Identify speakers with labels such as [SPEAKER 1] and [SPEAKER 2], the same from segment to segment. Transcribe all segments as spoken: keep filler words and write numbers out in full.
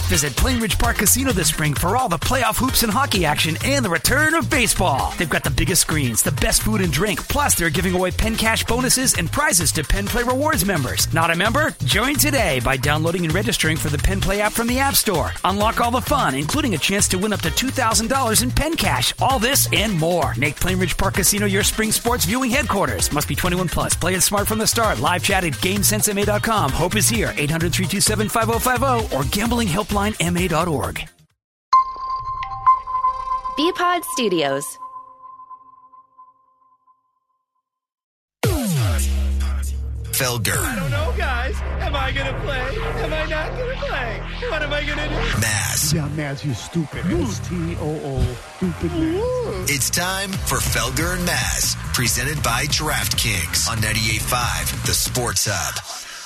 [SPEAKER 1] Visit Plainridge Park Casino this spring for all the playoff hoops and hockey action and the return of baseball. They've got the biggest screens, the best food and drink, plus they're giving away Penn Cash bonuses and prizes to Penn Play Rewards members. Not a member? Join today by downloading and registering for the Penn Play app from the App Store. Unlock all the fun, including a chance to win up to two thousand dollars in Penn Cash. All this and more. Make Plainridge Park Casino your spring sports viewing headquarters. Must be twenty-one plus. Play it smart from the start. Live chat at game sense m a dot com. Hope is here. eight hundred, three two seven, five oh five oh or gambling helpline m a dot org.
[SPEAKER 2] B-Pod Studios.
[SPEAKER 3] Felger.
[SPEAKER 4] I don't know, guys. Am I going to play? Am I not going to play? What am I going to do?
[SPEAKER 3] Maz.
[SPEAKER 5] Yeah, Maz, you stupid. S T O O. Stupid Maz.
[SPEAKER 3] It's time for Felger and Maz, presented by DraftKings on ninety-eight point five, The Sports Hub.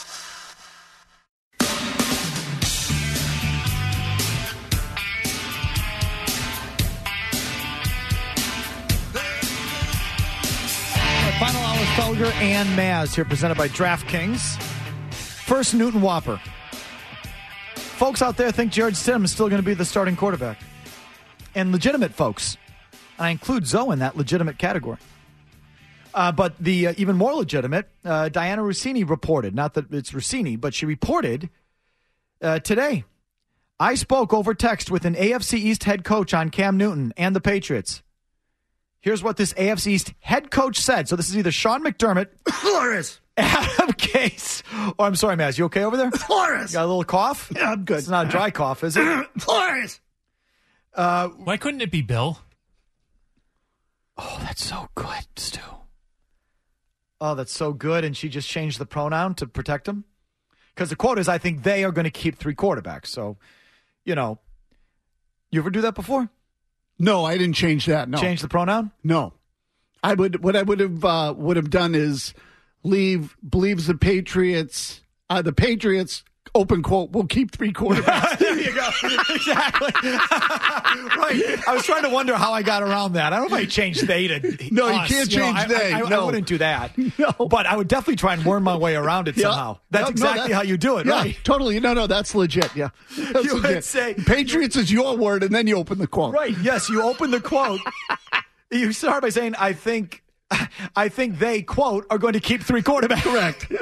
[SPEAKER 5] Final hour, Felger and Maz here, presented by DraftKings. First, Newton Whopper. Folks out there think Jared Stidham is still going to be the starting quarterback. And legitimate folks. I include Zoe in that legitimate category. Uh, but the uh, even more legitimate, uh, Diana Rossini reported, not that it's Rossini, but she reported uh, today. I spoke over text with an A F C East head coach on Cam Newton and the Patriots. Here's what this A F C East head coach said. So this is either Sean McDermott,
[SPEAKER 6] Flores,
[SPEAKER 5] Adam Gase, or I'm sorry, Maz, you okay over there?
[SPEAKER 6] Flores.
[SPEAKER 5] You got a little cough?
[SPEAKER 6] Yeah, I'm good.
[SPEAKER 5] It's not a dry cough, is it?
[SPEAKER 6] Flores.
[SPEAKER 5] Uh,
[SPEAKER 7] Why couldn't it be Bill?
[SPEAKER 5] Oh, that's so good, Stu. Oh, that's so good. And she just changed the pronoun to protect him? Because the quote is, I think they are going to keep three quarterbacks. So, you know, you ever do that before?
[SPEAKER 6] No, I didn't change that. No,
[SPEAKER 5] Change the pronoun?
[SPEAKER 6] No, I would. What I would have uh, would have done is leave believes the Patriots. Uh, the Patriots. Open quote. We'll keep three quarterbacks.
[SPEAKER 5] There you go. Exactly. Right. I was trying to wonder how I got around that. I don't know if I changed they to
[SPEAKER 6] No,
[SPEAKER 5] us.
[SPEAKER 6] you can't
[SPEAKER 5] You know,
[SPEAKER 6] change
[SPEAKER 5] I,
[SPEAKER 6] they.
[SPEAKER 5] I, I,
[SPEAKER 6] no.
[SPEAKER 5] I wouldn't do that.
[SPEAKER 6] No.
[SPEAKER 5] But I would definitely try and worm my way around it
[SPEAKER 6] Yeah.
[SPEAKER 5] somehow. That's
[SPEAKER 6] No, no,
[SPEAKER 5] exactly
[SPEAKER 6] that's-
[SPEAKER 5] how you do it,
[SPEAKER 6] yeah,
[SPEAKER 5] right?
[SPEAKER 6] Totally. No, no, that's legit. Yeah. That's
[SPEAKER 5] You would
[SPEAKER 6] legit.
[SPEAKER 5] say-
[SPEAKER 6] Patriots is your word, and then you open the quote.
[SPEAKER 5] Right. Yes, you open the quote. You start by saying, I think I think they, quote, are going to keep three quarterbacks.
[SPEAKER 6] Correct.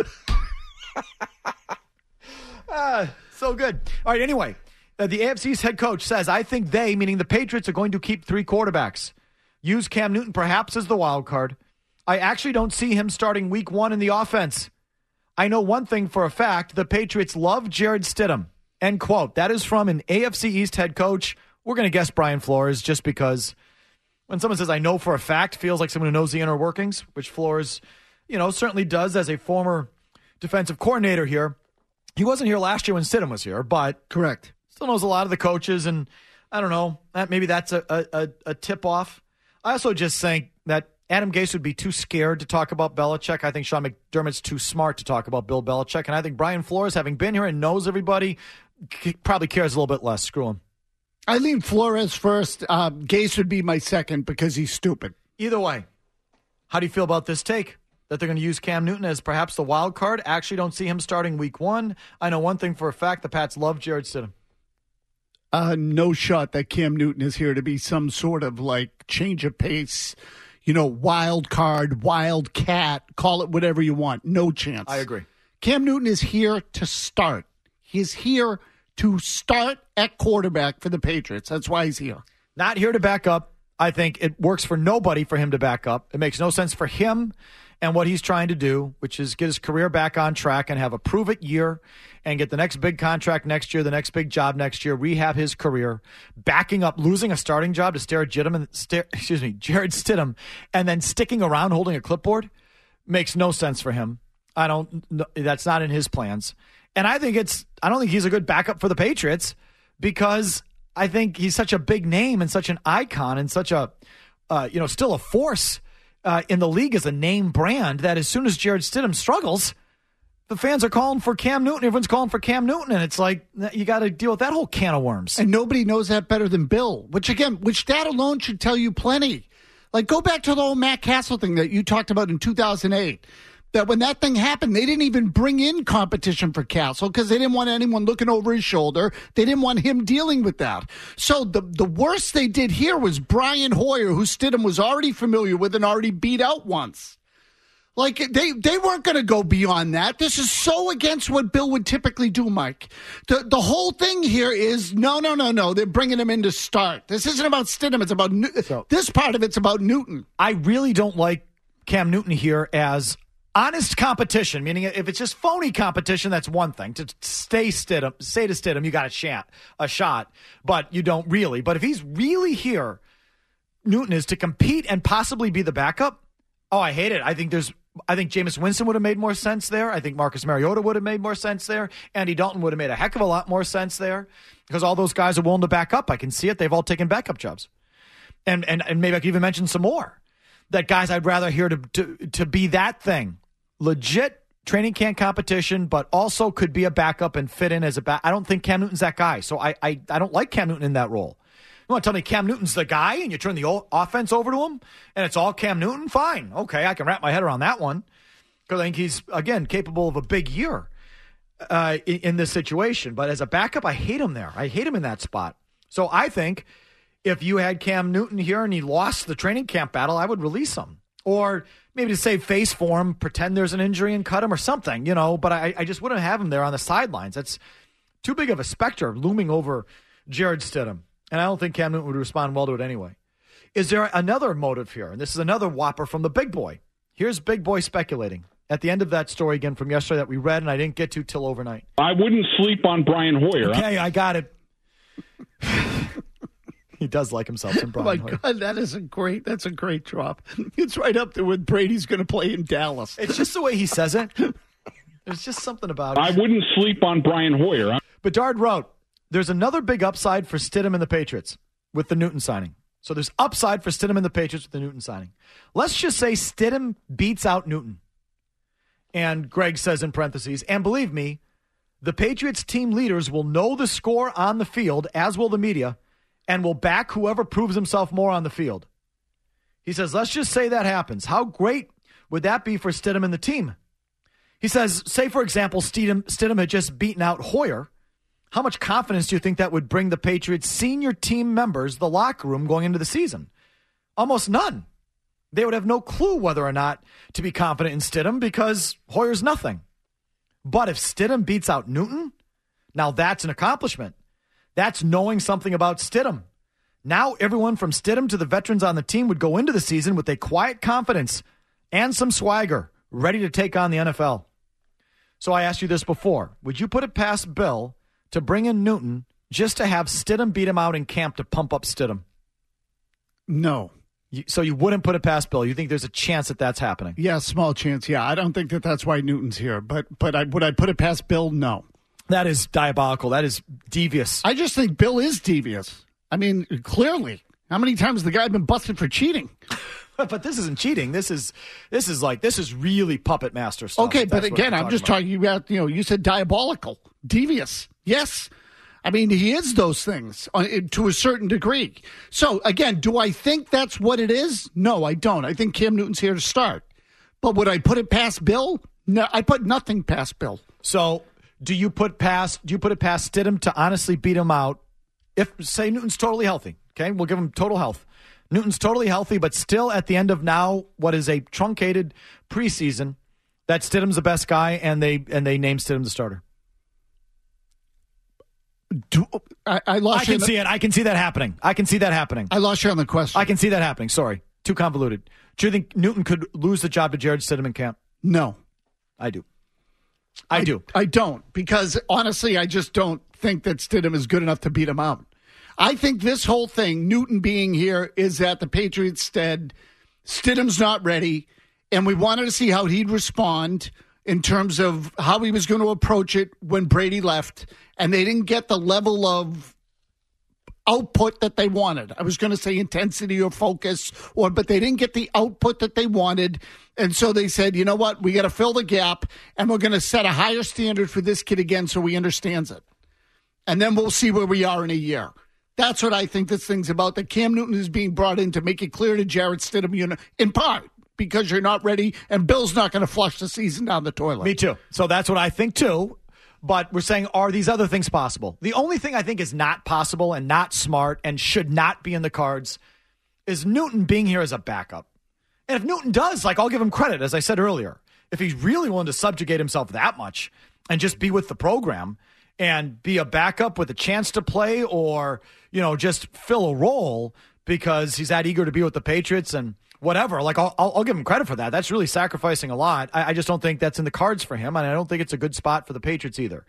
[SPEAKER 5] Ah, so good. All right, anyway, uh, the A F C's head coach says, I think they, meaning the Patriots, are going to keep three quarterbacks. Use Cam Newton perhaps as the wild card. I actually don't see him starting week one in the offense. I know one thing for a fact. The Patriots love Jared Stidham. End quote. That is from an A F C East head coach. We're going to guess Brian Flores just because when someone says, I know for a fact, feels like someone who knows the inner workings, which Flores, you know, certainly does as a former defensive coordinator here. He wasn't here last year when Stidham was here, but
[SPEAKER 6] Correct.
[SPEAKER 5] still knows a lot of the coaches, and I don't know, that maybe that's a, a, a tip-off. I also just think that Adam Gase would be too scared to talk about Belichick. I think Sean McDermott's too smart to talk about Bill Belichick, and I think Brian Flores, having been here and knows everybody, c- probably cares a little bit less. Screw him.
[SPEAKER 6] I lean Flores first. Uh, Gase would be my second because he's stupid.
[SPEAKER 5] Either way, how do you feel about this take? That they're going to use Cam Newton as perhaps the wild card? Actually don't see him starting week one. I know one thing for a fact, the Pats love Jared Stidham.
[SPEAKER 6] Uh, no shot that Cam Newton is here to be some sort of like change of pace, you know, wild card, wild cat, call it whatever you want. No chance.
[SPEAKER 5] I agree.
[SPEAKER 6] Cam Newton is here to start. He's here to start at quarterback for the Patriots. That's why he's here.
[SPEAKER 5] Not here to back up. I think it works for nobody for him to back up. It makes no sense for him and what he's trying to do, which is get his career back on track and have a prove-it year and get the next big contract next year, the next big job next year, rehab his career, backing up, losing a starting job to stare at Stidham, stare, excuse me, Jared Stidham, and then sticking around holding a clipboard makes no sense for him. I don't. That's not in his plans. And I think it's. I don't think he's a good backup for the Patriots because I think he's such a big name and such an icon and such a, uh, you know, still a force uh, in the league as a name brand that as soon as Jared Stidham struggles, the fans are calling for Cam Newton. Everyone's calling for Cam Newton, and it's like you got to deal with that whole can of worms.
[SPEAKER 6] And nobody knows that better than Bill, which again, which that alone should tell you plenty. Like, go back to the old Matt Castle thing that you talked about in two thousand eight. that when that thing happened, they didn't even bring in competition for Castle because they didn't want anyone looking over his shoulder. They didn't want him dealing with that. So the, the worst they did here was Brian Hoyer, who Stidham was already familiar with and already beat out once. Like, they, they weren't going to go beyond that. This is so against what Bill would typically do, Mike. The the whole thing here is, no, no, no, no. They're bringing him in to start. This isn't about Stidham. It's about so, this part of it's about Newton.
[SPEAKER 5] I really don't like Cam Newton here as honest competition, meaning if it's just phony competition, that's one thing. To stay Stidham, say to Stidham, you got a shot, a shot, but you don't really. But if he's really here, Newton is to compete and possibly be the backup. Oh, I hate it. I think there's, I think Jameis Winston would have made more sense there. I think Marcus Mariota would have made more sense there. Andy Dalton would have made a heck of a lot more sense there because all those guys are willing to back up. I can see it. They've all taken backup jobs. And and, and maybe I could even mention some more. That guys I'd rather hear to, to, to be that thing. Legit training camp competition, but also could be a backup and fit in as a back. I don't think Cam Newton's that guy. So I, I, I don't like Cam Newton in that role. You want to tell me Cam Newton's the guy and you turn the o- offense over to him and it's all Cam Newton? Fine. Okay, I can wrap my head around that one because I think he's, again, capable of a big year uh, in, in this situation. But as a backup, I hate him there. I hate him in that spot. So I think if you had Cam Newton here and he lost the training camp battle, I would release him. Or maybe to save face for him, pretend there's an injury and cut him or something, you know. But I, I just wouldn't have him there on the sidelines. That's too big of a specter looming over Jared Stidham. And I don't think Cam Newton would respond well to it anyway. Is there another motive here? And this is another whopper from the big boy. Here's Big Boy speculating at the end of that story again from yesterday that we read and I didn't get to till overnight.
[SPEAKER 7] I wouldn't sleep on Brian Hoyer.
[SPEAKER 5] Okay, huh? I got it. He does like himself some Brian
[SPEAKER 6] Oh, my
[SPEAKER 5] Hoyer.
[SPEAKER 6] God, that is a great, that's a great drop. It's right up there with Brady's going to play in Dallas.
[SPEAKER 5] It's just the way he says it. There's just something about it.
[SPEAKER 7] I wouldn't sleep on Brian Hoyer. Huh?
[SPEAKER 5] Bedard wrote, there's another big upside for Stidham and the Patriots with the Newton signing. So there's upside for Stidham and the Patriots with the Newton signing. Let's just say Stidham beats out Newton. And Greg says in parentheses, and believe me, the Patriots team leaders will know the score on the field, as will the media, and will back whoever proves himself more on the field. He says, let's just say that happens. How great would that be for Stidham and the team? He says, say, for example, Stidham, Stidham had just beaten out Hoyer. How much confidence do you think that would bring the Patriots senior team members, the locker room, going into the season? Almost none. They would have no clue whether or not to be confident in Stidham because Hoyer's nothing. But if Stidham beats out Newton, now that's an accomplishment. That's knowing something about Stidham. Now everyone from Stidham to the veterans on the team would go into the season with a quiet confidence and some swagger, ready to take on the N F L. So I asked you this before. Would you put it past Bill to bring in Newton just to have Stidham beat him out in camp to pump up Stidham?
[SPEAKER 6] No.
[SPEAKER 5] You, so you wouldn't put it past Bill? You think there's a chance that that's happening?
[SPEAKER 6] Yeah, small chance. Yeah, I don't think that that's why Newton's here. But but I, would I put it past Bill? No.
[SPEAKER 5] That is diabolical. That is devious.
[SPEAKER 6] I just think Bill is devious. I mean, clearly. How many times has the guy been busted for cheating?
[SPEAKER 5] But this isn't cheating. This is this is like this is really puppet master stuff.
[SPEAKER 6] Okay, but again, I'm just talking about, you know, you said diabolical, devious. Yes. I mean, he is those things to a certain degree. So, again, do I think that's what it is? No, I don't. I think Cam Newton's here to start. But would I put it past Bill? No, I put nothing past Bill.
[SPEAKER 5] So, do you put past do you put it past Stidham to honestly beat him out if, say, Newton's totally healthy? Okay, we'll give him total health. Newton's totally healthy, but still at the end of now what is a truncated preseason, that Stidham's the best guy, and they and they name Stidham the starter.
[SPEAKER 6] Do, I, I lost.
[SPEAKER 5] I can see the, it. I can see that happening. I can see that happening.
[SPEAKER 6] I lost you on the question.
[SPEAKER 5] I can see that happening. Sorry, too convoluted. Do you think Newton could lose the job to Jared Stidham in camp?
[SPEAKER 6] No,
[SPEAKER 5] I do. I, I do.
[SPEAKER 6] I don't, because honestly, I just don't think that Stidham is good enough to beat him out. I think this whole thing, Newton being here, is that the Patriots said Stidham's not ready, and we wanted to see how he'd respond in terms of how he was going to approach it when Brady left, and they didn't get the level of output that they wanted. I was going to say intensity or focus, or but they didn't get the output that they wanted, and so they said, you know what, we got to fill the gap, and we're going to set a higher standard for this kid again so he understands it. And then we'll see where we are in a year. That's what I think this thing's about, that Cam Newton is being brought in to make it clear to Jared Stidham, you know, in part, because you're not ready, and Bill's not going to flush the season down the toilet.
[SPEAKER 5] Me too. So that's what I think too. But we're saying, are these other things possible? The only thing I think is not possible and not smart and should not be in the cards is Newton being here as a backup. And if Newton does, like, I'll give him credit, as I said earlier. If he's really willing to subjugate himself that much and just be with the program and be a backup with a chance to play, or, you know, just fill a role because he's that eager to be with the Patriots and whatever, like, I'll, I'll give him credit for that. That's really sacrificing a lot. I, I just don't think that's in the cards for him, and I don't think it's a good spot for the Patriots either.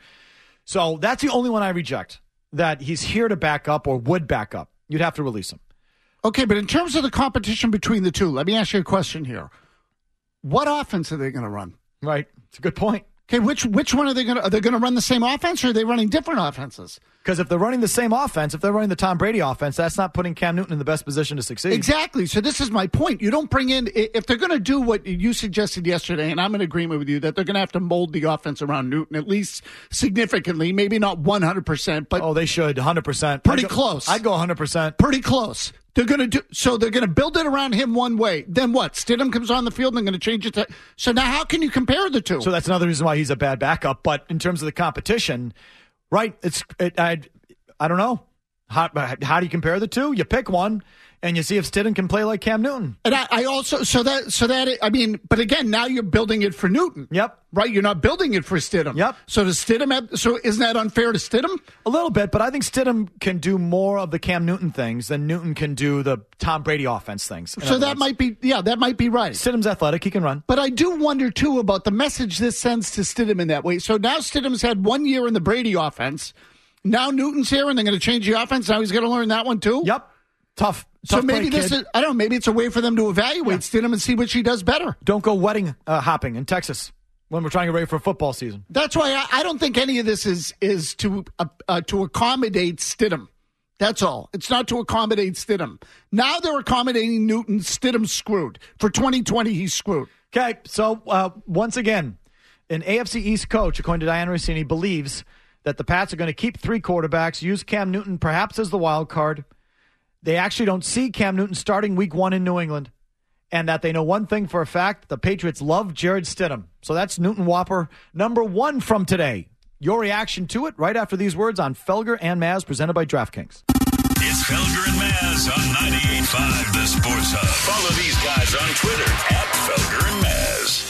[SPEAKER 5] So that's the only one I reject, that he's here to back up or would back up. You'd have to release him.
[SPEAKER 6] Okay, but in terms of the competition between the two, let me ask you a question here. What offense are they going to run?
[SPEAKER 5] Right. It's a good point.
[SPEAKER 6] Okay, which which one are they going to? Are they going to run the same offense, or are they running different offenses?
[SPEAKER 5] Because if they're running the same offense, if they're running the Tom Brady offense, that's not putting Cam Newton in the best position to succeed.
[SPEAKER 6] Exactly. So this is my point. You don't bring in, if they're going to do what you suggested yesterday, and I'm in agreement with you, that they're going to have to mold the offense around Newton, at least significantly, maybe not one hundred percent, but
[SPEAKER 5] oh, they should, one hundred percent.
[SPEAKER 6] Pretty
[SPEAKER 5] I'd go,
[SPEAKER 6] close.
[SPEAKER 5] I'd go one hundred percent.
[SPEAKER 6] Pretty close. They're going to do so. They're going to build it around him one way. Then what? Stidham comes on the field, and they're going to change it to. So now, how can you compare the two?
[SPEAKER 5] So that's another reason why he's a bad backup. But in terms of the competition, right? It's it, I I don't know how how do you compare the two? You pick one, and you see if Stidham can play like Cam Newton.
[SPEAKER 6] And I, I also so that so that I mean, but again, now you're building it for Newton.
[SPEAKER 5] Yep.
[SPEAKER 6] Right. You're not building it for Stidham.
[SPEAKER 5] Yep.
[SPEAKER 6] So does Stidham have, so isn't that unfair to Stidham?
[SPEAKER 5] A little bit, but I think Stidham can do more of the Cam Newton things than Newton can do the Tom Brady offense things.
[SPEAKER 6] So that words. might be yeah, that might be right.
[SPEAKER 5] Stidham's athletic; he can run.
[SPEAKER 6] But I do wonder too about the message this sends to Stidham in that way. So now Stidham's had one year in the Brady offense. Now Newton's here, and they're going to change the offense. Now he's going to learn that one too.
[SPEAKER 5] Yep. Tough.
[SPEAKER 6] So
[SPEAKER 5] tough
[SPEAKER 6] maybe
[SPEAKER 5] play,
[SPEAKER 6] this
[SPEAKER 5] kid.
[SPEAKER 6] is, I don't know, maybe it's a way for them to evaluate yeah. Stidham and see what she does better.
[SPEAKER 5] Don't go wedding uh, hopping in Texas when we're trying to get ready for a football season.
[SPEAKER 6] That's why I, I don't think any of this is is to uh, uh, to accommodate Stidham. That's all. It's not to accommodate Stidham. Now they're accommodating Newton. Stidham's screwed. For twenty twenty, he's screwed.
[SPEAKER 5] Okay, so uh, once again, an A F C East coach, according to Diana Rossini, believes that the Pats are going to keep three quarterbacks, use Cam Newton perhaps as the wild card. They actually don't see Cam Newton starting week one in New England, and that they know one thing for a fact: the Patriots love Jared Stidham. So that's Newton Whopper number one from today. Your reaction to it right after these words on Felger and Maz, presented by DraftKings.
[SPEAKER 8] It's Felger and Maz on ninety-eight point five The Sports Hub. Follow these guys on Twitter at Felger and Maz.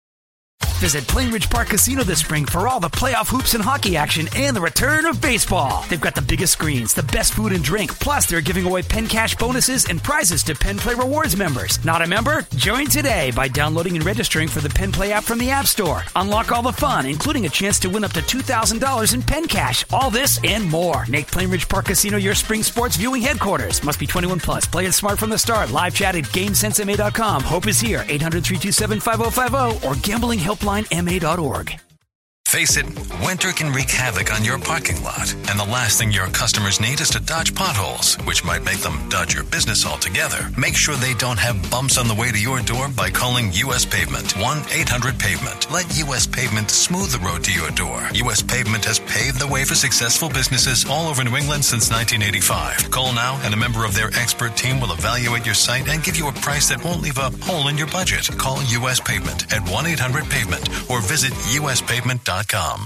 [SPEAKER 1] Visit Plainridge Park Casino this spring for all the playoff hoops and hockey action and the return of baseball. They've got the biggest screens, the best food and drink, plus they're giving away Penn Cash bonuses and prizes to Penn Play Rewards members. Not a member? Join today by downloading and registering for the Penn Play app from the App Store. Unlock all the fun, including a chance to win up to two thousand dollars in Penn Cash. All this and more. Make Plainridge Park Casino your spring sports viewing headquarters. Must be twenty-one plus. Play it smart from the start. Live chat at game sense m a dot com. Hope is here. eight hundred, three two seven, five oh five oh or gambling helpline m a dot org.
[SPEAKER 9] Face it, winter can wreak havoc on your parking lot, and the last thing your customers need is to dodge potholes, which might make them dodge your business altogether. Make sure they don't have bumps on the way to your door by calling U S Pavement, one eight hundred pavement. Let U S Pavement smooth the road to your door. U S Pavement has paved the way for successful businesses all over New England since nineteen eighty-five. Call now, and a member of their expert team will evaluate your site and give you a price that won't leave a hole in your budget. Call U S Pavement at one eight hundred pavement or visit u s pavement dot com.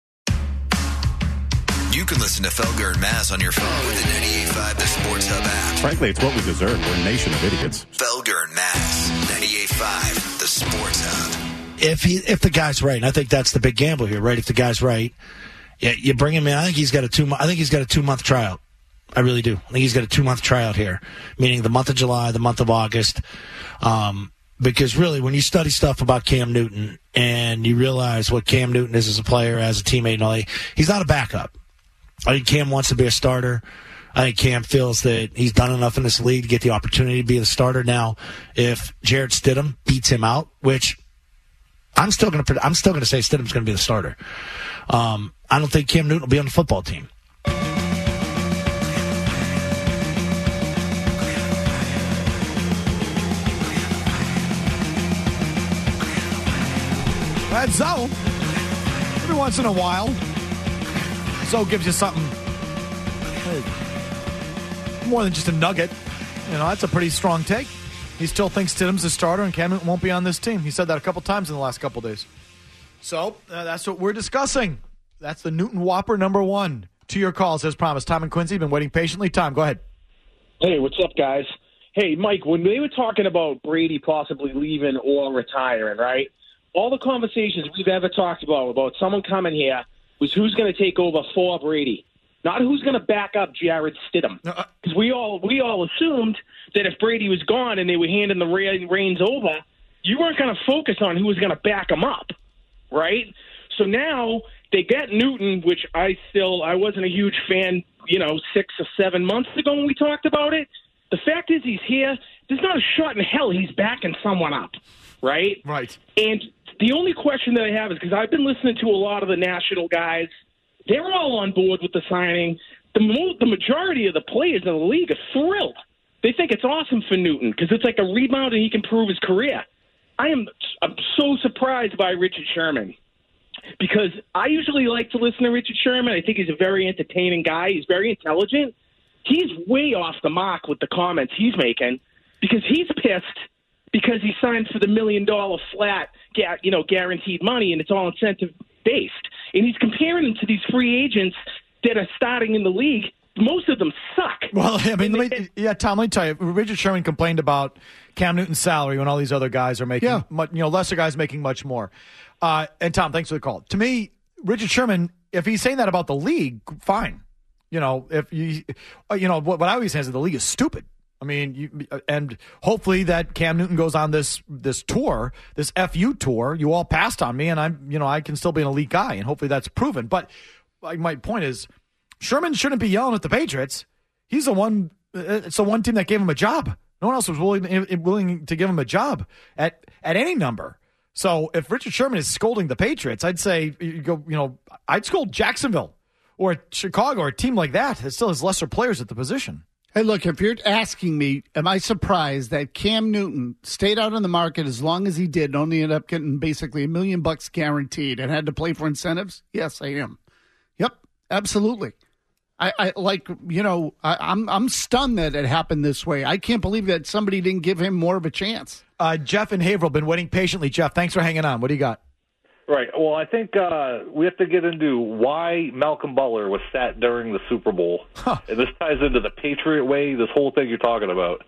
[SPEAKER 3] You can listen to Felger and Maz on your phone with the ninety-eight point five The Sports Hub app.
[SPEAKER 10] Frankly, it's what we deserve. We're a nation of idiots.
[SPEAKER 3] Felger and Maz, ninety-eight point five The Sports Hub.
[SPEAKER 11] If he, if the guy's right, and I think that's the big gamble here, right? If the guy's right, yeah, you bring him in. I think he's got a two. I think he's got a two month tryout. I really do. I think he's got a two month tryout here, meaning the month of July, the month of August. Um, Because really, when you study stuff about Cam Newton and you realize what Cam Newton is as a player, as a teammate, and all that, he's not a backup. I think Cam wants to be a starter. I think Cam feels that he's done enough in this league to get the opportunity to be the starter. Now, if Jared Stidham beats him out, which I'm still going to, I'm still going to say Stidham's going to be the starter. Um, I don't think Cam Newton will be on the football team.
[SPEAKER 5] That's Zoe. Every once in a while, Zoe gives you something more than just a nugget. You know, that's a pretty strong take. He still thinks Stidham's a starter and Cam Newton won't be on this team. He said that a couple times in the last couple days. So uh, that's what we're discussing. That's the Newton Whopper number one. To your calls, as promised. Tom and Quincy have been waiting patiently. Tom, go ahead.
[SPEAKER 12] Hey, what's up, guys? Hey, Mike, when they were talking about Brady possibly leaving or retiring, right? All the conversations we've ever talked about, about someone coming here, was who's going to take over for Brady. Not who's going to back up Jared Stidham. Because we all we all assumed that if Brady was gone and they were handing the reins over, you weren't going to focus on who was going to back him up, right? So now they get Newton, which I still I wasn't a huge fan, you know, six or seven months ago when we talked about it. The fact is he's here. There's not a shot in hell he's backing someone up, right?
[SPEAKER 5] Right.
[SPEAKER 12] And the only question that I have is because I've been listening to a lot of the national guys. They're all on board with the signing. The, mo- the majority of the players in the league are thrilled. They think it's awesome for Newton because it's like a rebound and he can prove his career. I am I'm so surprised by Richard Sherman because I usually like to listen to Richard Sherman. I think he's a very entertaining guy. He's very intelligent. He's way off the mark with the comments he's making because he's pissed because he signed for the million dollar flat, you know, guaranteed money, and it's all incentive based. And he's comparing them to these free agents that are starting in the league. Most of them suck.
[SPEAKER 5] Well, I mean, let me, yeah, Tom, let me tell you, Richard Sherman complained about Cam Newton's salary when all these other guys are making,
[SPEAKER 6] yeah.
[SPEAKER 5] much, you know, lesser guys making much more. Uh, and Tom, thanks for the call. To me, Richard Sherman, if he's saying that about the league, fine. You know, if you, you know, what, what I always say is that the league is stupid. I mean, you, and hopefully that Cam Newton goes on this this tour, this F U tour. You all passed on me, and I'm, you know, I can still be an elite guy, and hopefully that's proven. But like, my point is, Sherman shouldn't be yelling at the Patriots. He's the one. It's the one team that gave him a job. No one else was willing willing to give him a job at at any number. So if Richard Sherman is scolding the Patriots, I'd say you go. You know, I'd scold Jacksonville or Chicago or a team like that that still has lesser players at the position.
[SPEAKER 6] Hey, look, if you're asking me, am I surprised that Cam Newton stayed out on the market as long as he did and only ended up getting basically a million bucks guaranteed and had to play for incentives? Yes, I am. Yep, absolutely. I, I like, you know, I, I'm I'm stunned that it happened this way. I can't believe that somebody didn't give him more of a chance.
[SPEAKER 5] Uh, Jeff and Haverhill been waiting patiently. Jeff, thanks for hanging on. What do you got?
[SPEAKER 13] Right. Well, I think uh, we have to get into why Malcolm Butler was sat during the Super Bowl. Huh. And this ties into the Patriot way, this whole thing you're talking about.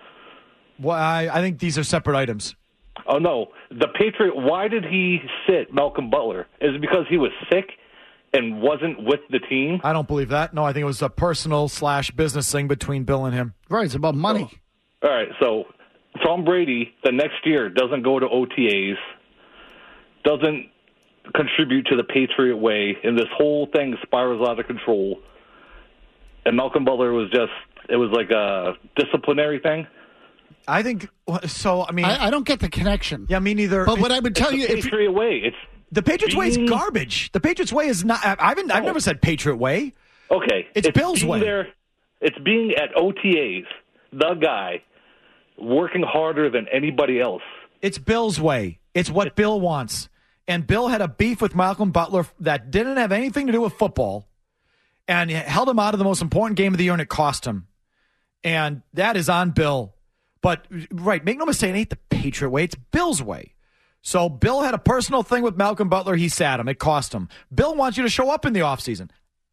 [SPEAKER 5] Well, I, I think these are separate items.
[SPEAKER 13] Oh, no. The Patriot, why did he sit Malcolm Butler? Is it because he was sick and wasn't with the team?
[SPEAKER 5] I don't believe that. No, I think it was a personal slash business thing between Bill and him.
[SPEAKER 6] Right. It's about money.
[SPEAKER 13] Oh. All right. So Tom Brady, the next year, doesn't go to O T As. Doesn't contribute to the Patriot way, and this whole thing spirals out of control. And Malcolm Butler was just, it was like a disciplinary thing.
[SPEAKER 5] I think, so, I mean.
[SPEAKER 6] I, I don't get the connection.
[SPEAKER 5] Yeah, me neither.
[SPEAKER 6] But what I would tell
[SPEAKER 13] it's
[SPEAKER 6] you.
[SPEAKER 13] The Patriot
[SPEAKER 6] if,
[SPEAKER 13] way. It's
[SPEAKER 5] the Patriots
[SPEAKER 13] being,
[SPEAKER 5] way is garbage. The Patriots way is not, I haven't, I've
[SPEAKER 13] oh.
[SPEAKER 5] never said Patriot way.
[SPEAKER 13] Okay.
[SPEAKER 5] It's, it's Bill's way.
[SPEAKER 13] There, it's being at O T As, the guy, working harder than anybody else.
[SPEAKER 5] It's Bill's way. It's what Bill wants. And Bill had a beef with Malcolm Butler that didn't have anything to do with football and held him out of the most important game of the year, and it cost him. And that is on Bill. But, right, make no mistake, it ain't the Patriot way. It's Bill's way. So Bill had a personal thing with Malcolm Butler. He sat him. It cost him. Bill wants you to show up in the offseason.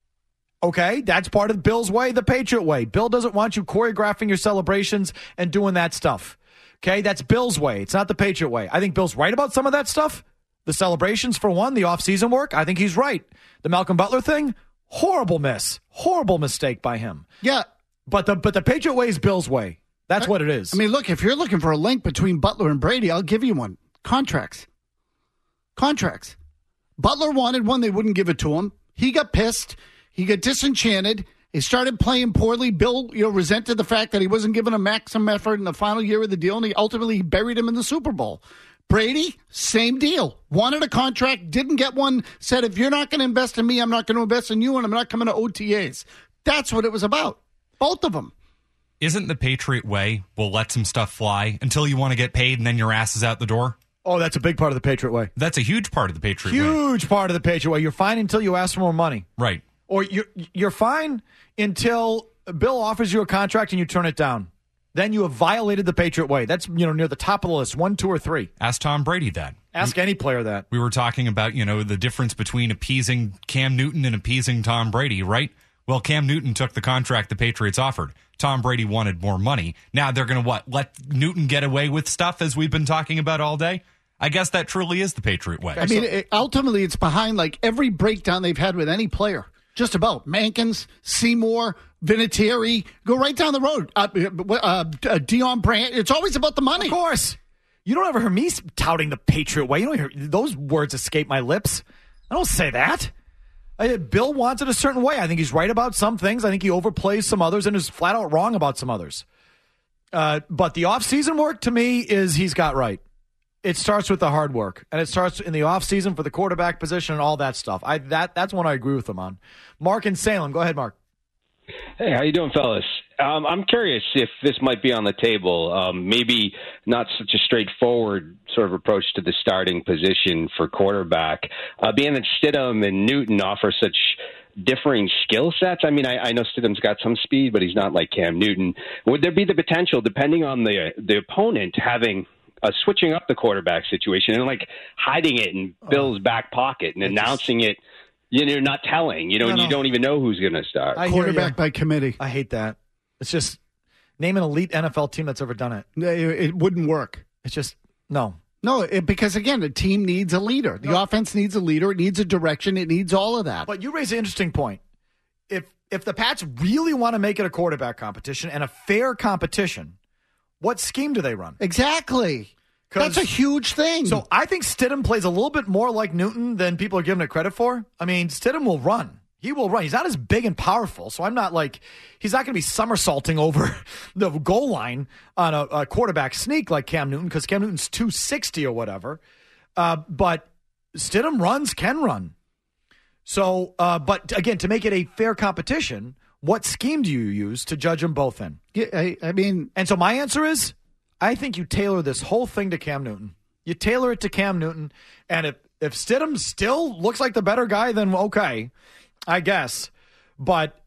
[SPEAKER 5] Okay, that's part of Bill's way, the Patriot way. Bill doesn't want you choreographing your celebrations and doing that stuff. Okay, that's Bill's way. It's not the Patriot way. I think Bill's right about some of that stuff. The celebrations, for one, the off-season work, I think he's right. The Malcolm Butler thing, horrible miss. Horrible mistake by him.
[SPEAKER 6] Yeah.
[SPEAKER 5] But the but the Patriot way is Bill's way. That's I, what it is.
[SPEAKER 6] I mean, look, if you're looking for a link between Butler and Brady, I'll give you one. Contracts. Contracts. Butler wanted one. They wouldn't give it to him. He got pissed. He got disenchanted. He started playing poorly. Bill, you know, resented the fact that he wasn't given a maximum effort in the final year of the deal, and he ultimately buried him in the Super Bowl. Brady, same deal. Wanted a contract, didn't get one, said, if you're not going to invest in me, I'm not going to invest in you, and I'm not coming to O T As. That's what it was about. Both of them.
[SPEAKER 14] Isn't the Patriot way, we'll let some stuff fly until you want to get paid and then your ass is out the door?
[SPEAKER 5] Oh, that's a big part of the Patriot way.
[SPEAKER 14] That's a huge part of the Patriot
[SPEAKER 5] huge
[SPEAKER 14] way.
[SPEAKER 5] Huge part of the Patriot way. You're fine until you ask for more money.
[SPEAKER 14] Right.
[SPEAKER 5] Or you're, you're fine until Bill offers you a contract and you turn it down. then you have violated the Patriot way. That's, you know, near the top of the list, one, two, or three.
[SPEAKER 14] Ask Tom Brady that.
[SPEAKER 5] Ask any player that.
[SPEAKER 14] We were talking about, you know, the difference between appeasing Cam Newton and appeasing Tom Brady, right? Well, Cam Newton took the contract the Patriots offered. Tom Brady wanted more money. Now they're going to, what, let Newton get away with stuff as we've been talking about all day? I guess that truly is the Patriot way.
[SPEAKER 6] I mean, it, ultimately, it's behind like every breakdown they've had with any player. Just about. Mankins, Seymour, Vinatieri, go right down the road. Uh, uh, uh, Deion Brandt. It's always about the money.
[SPEAKER 5] Of course. You don't ever hear me touting the Patriot way. You don't hear those words escape my lips. I don't say that. I, Bill wants it a certain way. I think he's right about some things. I think he overplays some others and is flat out wrong about some others. Uh, but the offseason work, to me, is he's got right. It starts with the hard work, and it starts in the offseason for the quarterback position and all that stuff. I that That's one I agree with him on. Mark in Salem. Go ahead, Mark.
[SPEAKER 15] Hey, how you doing, fellas? Um, I'm curious if this might be on the table. Um, maybe not such a straightforward sort of approach to the starting position for quarterback. Uh, being that Stidham and Newton offer such differing skill sets. I mean, I, I know Stidham's got some speed, but he's not like Cam Newton. Would there be the potential, depending on the the opponent, having Uh, switching up the quarterback situation and like hiding it in Bill's back pocket and announcing it, you know, not telling, you know,
[SPEAKER 5] no,
[SPEAKER 15] and
[SPEAKER 5] no.
[SPEAKER 15] you don't even know who's going to start.
[SPEAKER 5] I
[SPEAKER 6] Quarterback by committee.
[SPEAKER 5] I hate that. It's just name an elite N F L team that's ever done it.
[SPEAKER 6] It wouldn't work.
[SPEAKER 5] It's just, no.
[SPEAKER 6] No, it, because again, the team needs a leader. The no. offense needs a leader. It needs a direction. It needs all of that.
[SPEAKER 5] But you raise an interesting point. If if the Pats really want to make it a quarterback competition and a fair competition, what scheme do they run?
[SPEAKER 6] Exactly. That's a huge thing.
[SPEAKER 5] So I think Stidham plays a little bit more like Newton than people are giving it credit for. I mean, Stidham will run. He will run. He's not as big and powerful, so I'm not like, he's not going to be somersaulting over the goal line on a, a quarterback sneak like Cam Newton, because Cam Newton's two sixty or whatever. Uh, but Stidham runs, can run. So, uh, but again, to make it a fair competition, what scheme do you use to judge them both in?
[SPEAKER 6] Yeah, I, I mean,
[SPEAKER 5] and so my answer is, I think you tailor this whole thing to Cam Newton. You tailor it to Cam Newton, and if if Stidham still looks like the better guy, then okay, I guess. But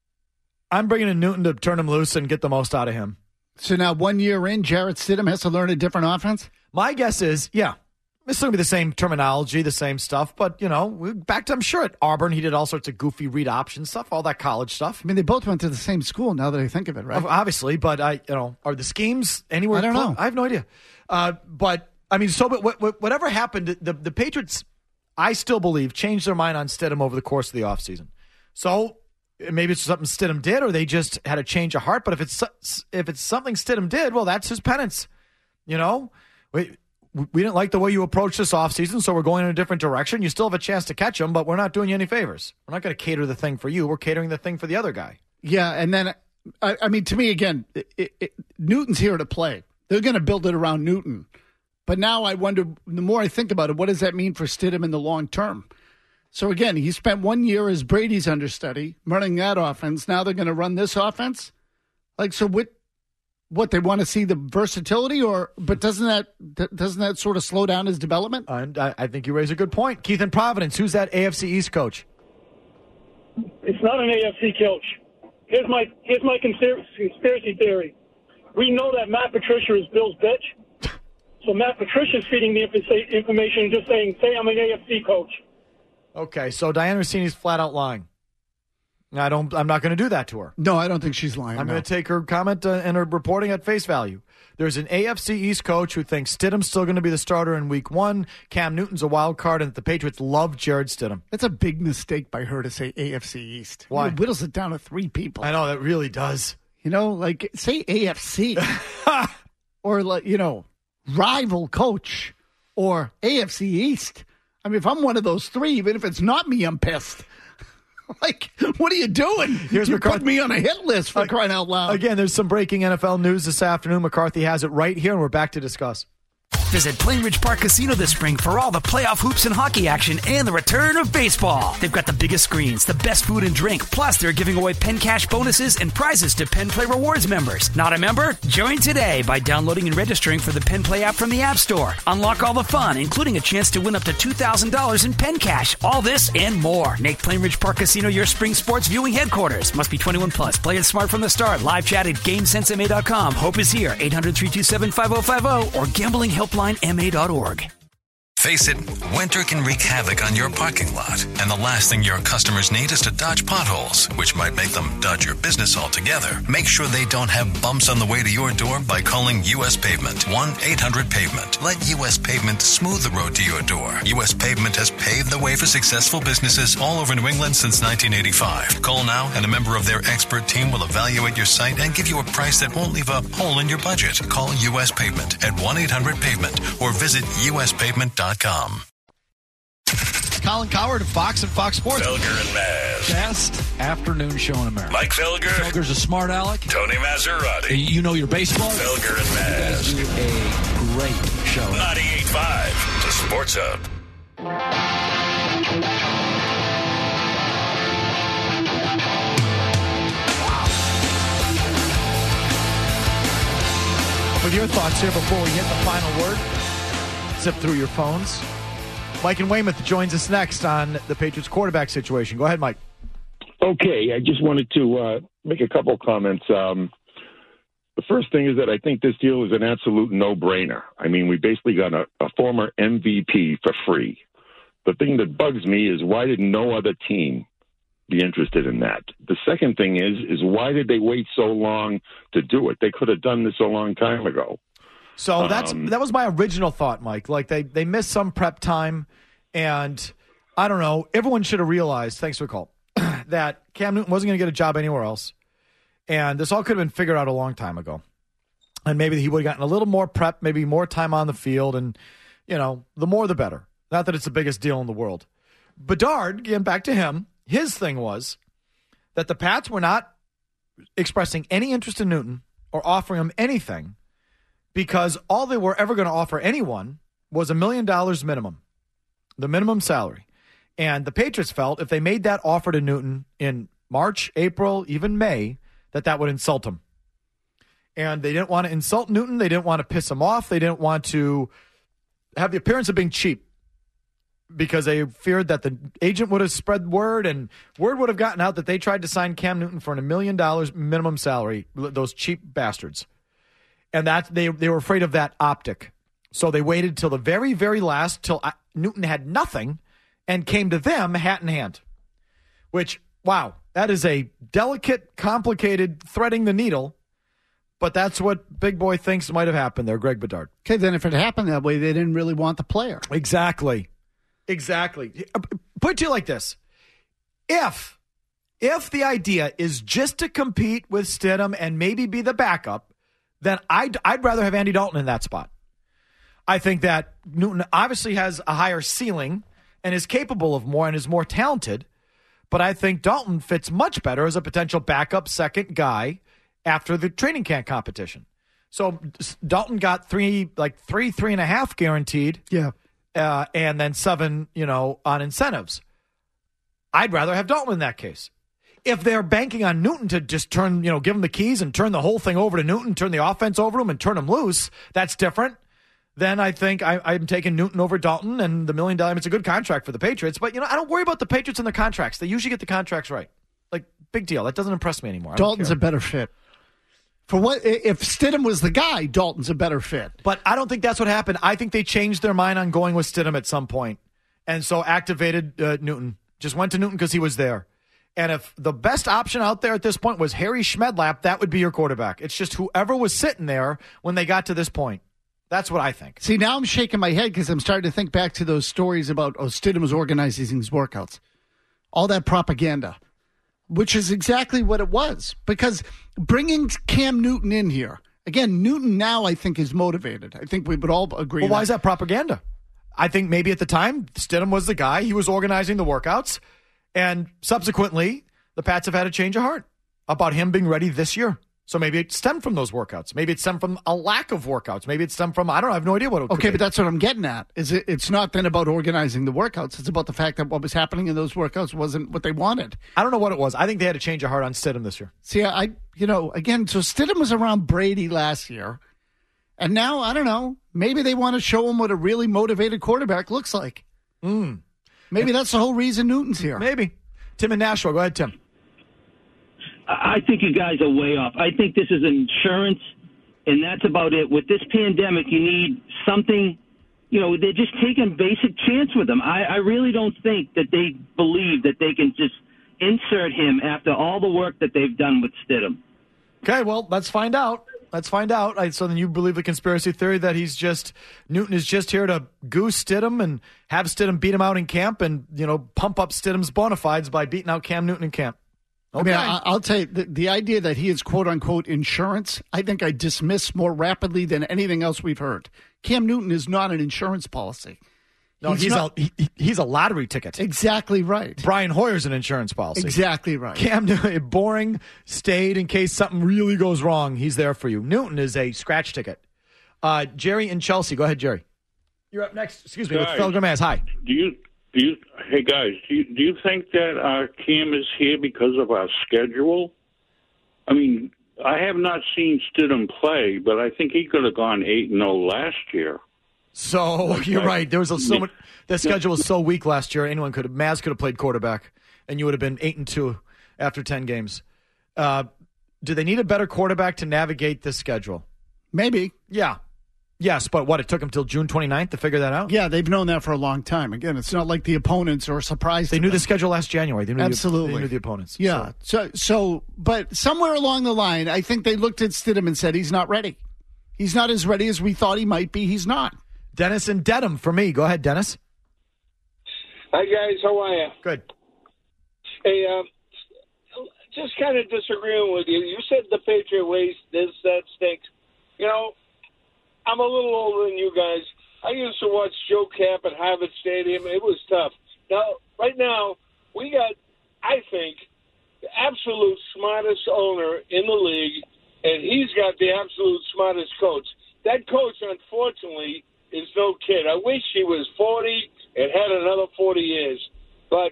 [SPEAKER 5] I'm bringing in Newton to turn him loose and get the most out of him.
[SPEAKER 6] So now one year in, Jarrett Stidham has to learn a different offense?
[SPEAKER 5] My guess is, yeah. It's going to be the same terminology, the same stuff, but, you know, back to, I'm sure at Auburn, he did all sorts of goofy read option stuff, all that college stuff.
[SPEAKER 6] I mean, they both went to the same school now that I think of it, right?
[SPEAKER 5] Obviously, but, I, you know, are the schemes anywhere?
[SPEAKER 6] I don't know.
[SPEAKER 5] I have no idea. Uh, but, I mean, so, but what, what, whatever happened, the, the Patriots, I still believe, changed their mind on Stidham over the course of the offseason. So, maybe it's something Stidham did, or they just had a change of heart, but if it's, if it's something Stidham did, well, that's his penance. You know? We, We didn't like the way you approached this offseason, so we're going in a different direction. You still have a chance to catch them, but we're not doing you any favors. We're not going to cater the thing for you. We're catering the thing for the other guy.
[SPEAKER 6] Yeah, and then, I, I mean, to me, again, it, it, Newton's here to play. They're going to build it around Newton. But now I wonder, the more I think about it, what does that mean for Stidham in the long term? So, again, he spent one year as Brady's understudy, running that offense. Now they're going to run this offense? Like, so what? What, they want to see the versatility, or but doesn't that doesn't that sort of slow down his development?
[SPEAKER 5] And I, I think you raise a good point. Keith in Providence, who's that A F C East coach?
[SPEAKER 16] It's not an A F C coach. Here's my here's my conspiracy theory. We know that Matt Patricia is Bill's bitch, so Matt Patricia's feeding the information and just saying, "Say I'm an A F C coach."
[SPEAKER 5] Okay, so Diana Rossini's flat out lying. I don't. I'm not going to do that to her.
[SPEAKER 6] No, I don't think she's lying.
[SPEAKER 5] I'm
[SPEAKER 6] no.
[SPEAKER 5] going to take her comment uh, and her reporting at face value. There's an A F C East coach who thinks Stidham's still going to be the starter in week one. Cam Newton's a wild card, and that the Patriots love Jared Stidham.
[SPEAKER 6] That's a big mistake by her to say A F C East.
[SPEAKER 5] Why?
[SPEAKER 6] It whittles it down to three people.
[SPEAKER 5] I know, that really does.
[SPEAKER 6] You know, like, say A F C. Or, like, you know, rival coach. Or A F C East. I mean, if I'm one of those three, even if it's not me, I'm pissed. Like, what are you doing?
[SPEAKER 5] Here's
[SPEAKER 6] you
[SPEAKER 5] McCarthy.
[SPEAKER 6] put me on a hit list for uh, crying out loud.
[SPEAKER 5] Again, there's some breaking N F L news this afternoon. McCarthy has it right here, and we're back to discuss.
[SPEAKER 1] Visit Plainridge Park Casino this spring for all the playoff hoops and hockey action and the return of baseball. They've got the biggest screens, the best food and drink, plus they're giving away Penn Cash bonuses and prizes to Penn Play Rewards members. Not a member? Join today by downloading and registering for the Penn Play app from the App Store. Unlock all the fun, including a chance to win up to two thousand dollars in Penn Cash. All this and more. Make Plainridge Park Casino your spring sports viewing headquarters. Must be twenty-one plus. Play it smart from the start. Live chat at game sense m a dot com. Hope is here. eight hundred, three two seven, five oh five oh or gambling helpline m a dot org.
[SPEAKER 9] Face it, winter can wreak havoc on your parking lot, and the last thing your customers need is to dodge potholes, which might make them dodge your business altogether. Make sure they don't have bumps on the way to your door by calling U S Pavement. one eight hundred pavement. Let U S Pavement smooth the road to your door. U S Pavement has paved the way for successful businesses all over New England since nineteen eighty-five. Call now, and a member of their expert team will evaluate your site and give you a price that won't leave a hole in your budget. Call U S Pavement at one eight hundred pavement or visit u s pavement dot com.
[SPEAKER 5] Colin Cowherd of Fox and Fox Sports.
[SPEAKER 8] Felger and Maz.
[SPEAKER 17] Best afternoon show in America.
[SPEAKER 8] Mike Felger.
[SPEAKER 17] Felger's a smart aleck.
[SPEAKER 8] Tony Maserati.
[SPEAKER 17] You know your baseball.
[SPEAKER 8] Felger and Maz.
[SPEAKER 17] You guys do a great show.
[SPEAKER 8] ninety-eight point five, the Sports Hub.
[SPEAKER 5] With your thoughts here before we hit the final word, zip through your phones. Mike in Weymouth joins us next on the Patriots quarterback situation. Go ahead, Mike.
[SPEAKER 18] Okay, I just wanted to uh, make a couple comments. Um, the first thing is that I think this deal is an absolute no-brainer. I mean, we basically got a, a former M V P for free. The thing that bugs me is why did no other team be interested in that? The second thing is, is why did they wait so long to do it? They could have done this a long time ago.
[SPEAKER 5] So that's
[SPEAKER 18] um,
[SPEAKER 5] that was my original thought, Mike. Like they, they missed some prep time, and I don't know. Everyone should have realized, thanks for the call, that Cam Newton wasn't going to get a job anywhere else. And this all could have been figured out a long time ago. And maybe he would have gotten a little more prep, maybe more time on the field. And, you know, the more the better. Not that it's the biggest deal in the world. Bedard, getting back to him, his thing was that the Pats were not expressing any interest in Newton or offering him anything because all they were ever going to offer anyone was a million dollars minimum, the minimum salary. And the Patriots felt if they made that offer to Newton in March, April, even May, that that would insult him. And they didn't want to insult Newton. They didn't want to piss him off. They didn't want to have the appearance of being cheap because they feared that the agent would have spread word and word would have gotten out that they tried to sign Cam Newton for a million dollars minimum salary, those cheap bastards. And that they they were afraid of that optic. So they waited till the very, very last, till Newton had nothing, and came to them hat in hand. Which, wow, that is a delicate, complicated, threading the needle. But that's what Big Boy thinks might have happened there, Greg Bedard.
[SPEAKER 6] Okay, then if it happened that way, they didn't really want the player.
[SPEAKER 5] Exactly. Exactly. Put it to you like this. If, if the idea is just to compete with Stidham and maybe be the backup, then I'd, I'd rather have Andy Dalton in that spot. I think that Newton obviously has a higher ceiling and is capable of more and is more talented, but I think Dalton fits much better as a potential backup second guy after the training camp competition. So Dalton got three, like three, three and a half guaranteed.
[SPEAKER 6] Yeah.
[SPEAKER 5] Uh, and then seven, you know, on incentives. I'd rather have Dalton in that case. If they're banking on Newton to just turn, you know, give him the keys and turn the whole thing over to Newton, turn the offense over to him and turn him loose, that's different. Then I think I, I'm taking Newton over Dalton and the million dollar. It's a good contract for the Patriots, but you know I don't worry about the Patriots and their contracts. They usually get the contracts right. Like big deal. That doesn't impress me anymore.
[SPEAKER 6] Dalton's a better fit. For what if Stidham was the guy? Dalton's a better fit.
[SPEAKER 5] But I don't think that's what happened. I think they changed their mind on going with Stidham at some point, and so activated uh, Newton. Just went to Newton because he was there. And if the best option out there at this point was Harry Schmedlap, that would be your quarterback. It's just whoever was sitting there when they got to this point. That's what I think.
[SPEAKER 6] See, now I'm shaking my head because I'm starting to think back to those stories about, oh, Stidham was organizing his workouts. All that propaganda, which is exactly what it was. Because bringing Cam Newton in here, again, Newton now I think is motivated. I think we would all agree.
[SPEAKER 5] Well, why is that propaganda? I think maybe at the time, Stidham was the guy. He was organizing the workouts. And subsequently, the Pats have had a change of heart about him being ready this year. So maybe it stemmed from those workouts. Maybe it stemmed from a lack of workouts. Maybe it stemmed from, I don't know, I have no idea what it could
[SPEAKER 6] Okay,
[SPEAKER 5] be.
[SPEAKER 6] but that's what I'm getting at. Is it, it's not then about organizing the workouts. It's about the fact that what was happening in those workouts wasn't what they wanted.
[SPEAKER 5] I don't know what it was. I think they had to change a heart on Stidham this year.
[SPEAKER 6] See, I, you know, again, so Stidham was around Brady last year. And now, I don't know, maybe they want to show him what a really motivated quarterback looks like.
[SPEAKER 5] Mm.
[SPEAKER 6] Maybe that's the whole reason Newton's here.
[SPEAKER 5] Maybe. Tim in Nashville. Go ahead, Tim.
[SPEAKER 19] I think you guys are way off. I think this is insurance, and that's about it. With this pandemic, you need something, you know, they're just taking a basic chance with him. I, I really don't think that they believe that they can just insert him after all the work that they've done with Stidham.
[SPEAKER 5] Okay, well, let's find out. Let's find out. I, so then you believe the conspiracy theory that he's just, Newton is just here to goose Stidham and have Stidham beat him out in camp and, you know, pump up Stidham's bona fides by beating out Cam Newton in camp. Okay.
[SPEAKER 6] I mean, I, I'll tell you, the, the idea that he is quote-unquote insurance, I think I dismiss more rapidly than anything else we've heard. Cam Newton is not an insurance policy.
[SPEAKER 5] No, he's, he's, not, a, he, he's a lottery ticket.
[SPEAKER 6] Exactly right.
[SPEAKER 5] Brian Hoyer's an insurance policy.
[SPEAKER 6] Exactly right.
[SPEAKER 5] Cam Newton, boring, stayed in case something really goes wrong. He's there for you. Newton is a scratch ticket. Uh, Jerry in Chelsea. Go ahead, Jerry. You're up next. Excuse me,
[SPEAKER 20] guys,
[SPEAKER 5] with Phil Gomez. Hi.
[SPEAKER 20] Do you, do you, hey, guys, do you, do you think that uh, Cam is here because of our schedule? I mean, I have not seen Stidham play, but I think he could have gone eight and oh last year.
[SPEAKER 5] So
[SPEAKER 20] okay.
[SPEAKER 5] You're right. There was a, so much. The schedule was so weak last year. Anyone could have. Maz could have played quarterback, and you would have been eight and two after ten games. Uh, do they need a better quarterback to navigate this schedule?
[SPEAKER 6] Maybe.
[SPEAKER 5] Yeah. Yes, but what? It took them till June twenty-ninth to figure that out.
[SPEAKER 6] Yeah, they've known that for a long time. Again, it's not like the opponents are surprised.
[SPEAKER 5] They knew
[SPEAKER 6] them.
[SPEAKER 5] the schedule last January. They knew
[SPEAKER 6] Absolutely,
[SPEAKER 5] the, they knew the opponents.
[SPEAKER 6] Yeah. So. so, so, but somewhere along the line, I think they looked at Stidham and said he's not ready. He's not as ready as we thought he might be. He's not.
[SPEAKER 5] Dennis and Dedham for me. Go ahead, Dennis.
[SPEAKER 21] Hi, guys. How are you?
[SPEAKER 5] Good.
[SPEAKER 21] Hey, um, just kind of disagreeing with you. You said the Patriot way, this, that stinks. You know, I'm a little older than you guys. I used to watch Joe Cap at Harvard Stadium. It was tough. Now, right now, we got, I think, the absolute smartest owner in the league, and he's got the absolute smartest coach. That coach, unfortunately, is no kid. I wish he was forty and had another forty years. But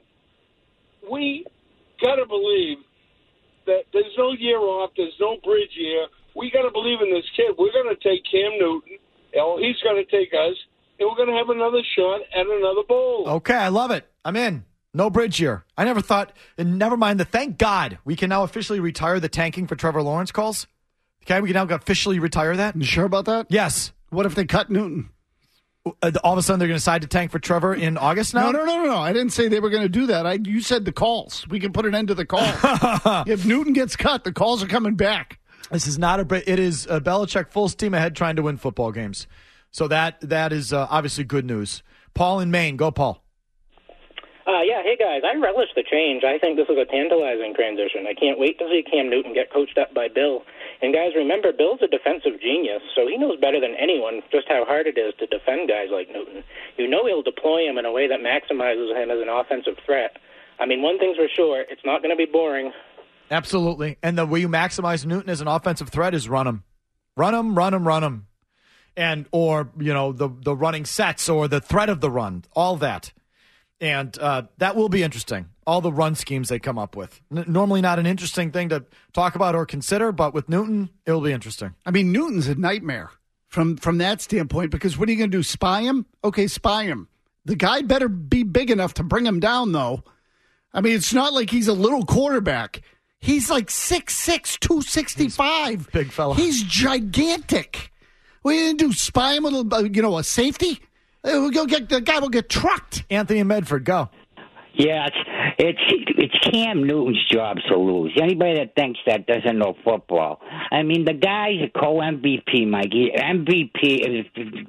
[SPEAKER 21] we got to believe that there's no year off. There's no bridge year. We got to believe in this kid. We're going to take Cam Newton. Or he's going to take us. And we're going to have another shot at another bowl.
[SPEAKER 5] Okay, I love it. I'm in. No bridge year. I never thought, and never mind the, thank God, we can now officially retire the tanking for Trevor Lawrence calls. Okay, we can now officially retire that.
[SPEAKER 6] You sure about that?
[SPEAKER 5] Yes.
[SPEAKER 6] What if they cut Newton?
[SPEAKER 5] All of a sudden, they're going to decide to tank for Trevor in August now?
[SPEAKER 6] No, no, no, no, no. I didn't say they were going to do that. I, you said the calls. We can put an end to the call. If Newton gets cut, the calls are coming back.
[SPEAKER 5] This is not a. It is a Belichick full steam ahead trying to win football games. So that that is uh, obviously good news. Paul in Maine. Go, Paul.
[SPEAKER 22] Uh, yeah, hey, guys. I relish the change. I think this is a tantalizing transition. I can't wait to see Cam Newton get coached up by Bill. And, guys, remember, Bill's a defensive genius, so he knows better than anyone just how hard it is to defend guys like Newton. You know he'll deploy him in a way that maximizes him as an offensive threat. I mean, one thing's for sure, it's not going to be boring.
[SPEAKER 5] Absolutely. And the way you maximize Newton as an offensive threat is run him. Run him, run him, run him. And, or, you know, the, the running sets or the threat of the run, all that. And uh, that will be interesting. All the run schemes they come up with. N- normally not an interesting thing to talk about or consider, but with Newton, it will be interesting.
[SPEAKER 6] I mean, Newton's a nightmare from, from that standpoint because what are you going to do, spy him? Okay, spy him. The guy better be big enough to bring him down, though. I mean, it's not like he's a little quarterback. He's like six six, two sixty-five.
[SPEAKER 5] He's big fella.
[SPEAKER 6] He's gigantic. What are you going to do, spy him with a, you know, a safety? We'll go get, the guy will get trucked.
[SPEAKER 5] Anthony and Medford, go.
[SPEAKER 23] Yeah, it's it's it's Cam Newton's job to lose. Anybody that thinks that doesn't know football. I mean, the guy's a co-M V P, Mikey. M V P is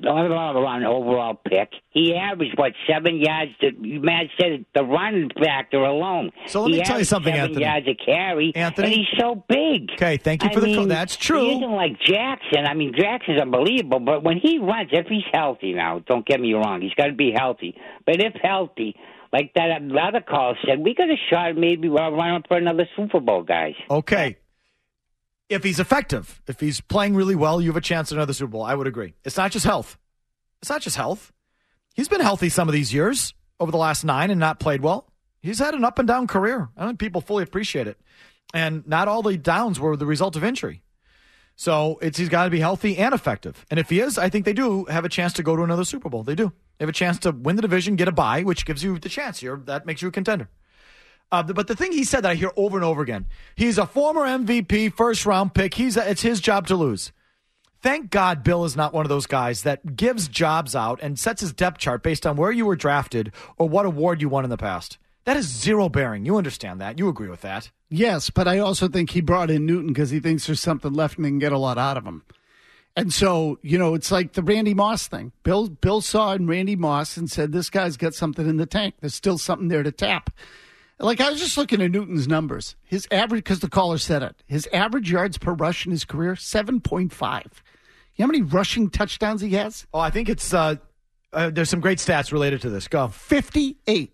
[SPEAKER 23] an overall pick. He averaged, what, seven yards? To, Matt said the run factor alone.
[SPEAKER 5] So let
[SPEAKER 23] he
[SPEAKER 5] me tell you something,
[SPEAKER 23] seven
[SPEAKER 5] Anthony.
[SPEAKER 23] yards a carry,
[SPEAKER 5] Anthony?
[SPEAKER 23] and he's so big.
[SPEAKER 5] Okay, thank you for
[SPEAKER 23] I
[SPEAKER 5] the
[SPEAKER 23] mean,
[SPEAKER 5] call. That's true.
[SPEAKER 23] He isn't like Jackson. I mean, Jackson's unbelievable, but when he runs, if he's healthy now, don't get me wrong, he's got to be healthy. But if healthy, like that other call said, we got a shot maybe we'll run up for another Super Bowl, guys.
[SPEAKER 5] Okay. if he's effective, if he's playing really well, you have a chance at another Super Bowl. I would agree. It's not just health. It's not just health. He's been healthy some of these years over the last nine and not played well. He's had an up and down career. I don't think people fully appreciate it. And not all the downs were the result of injury. So it's he's got to be healthy and effective. And if he is, I think they do have a chance to go to another Super Bowl. They do. They have a chance to win the division, get a bye, which gives you the chance here. That makes you a contender. Uh, but the thing he said that I hear over and over again, he's a former M V P, first-round pick. He's a, it's his job to lose. Thank God Bill is not one of those guys that gives jobs out and sets his depth chart based on where you were drafted or what award you won in the past. That is zero bearing. You understand that. You agree with that.
[SPEAKER 6] Yes, but I also think he brought in Newton because he thinks there's something left and they can get a lot out of him. And so, you know, it's like the Randy Moss thing. Bill Bill saw in Randy Moss and said, this guy's got something in the tank. There's still something there to tap. Like, I was just looking at Newton's numbers. His average, because the caller said it, his average yards per rush in his career, seven point five. You know how many rushing touchdowns he has?
[SPEAKER 5] Oh, I think it's, uh, uh, there's some great stats related to this. Go.
[SPEAKER 6] fifty-eight.